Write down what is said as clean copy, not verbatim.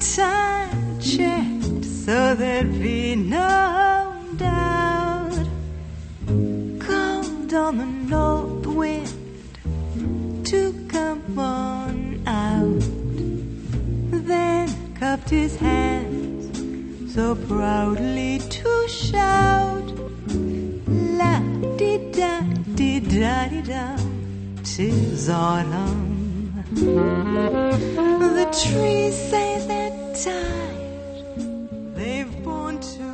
time checked, so there'd be no doubt. Called on the north wind to come on out. Then cupped his hands so proudly to shout, la-di-da-di-da-di-da, 'tis autumn. The trees say they're tired, they've borne too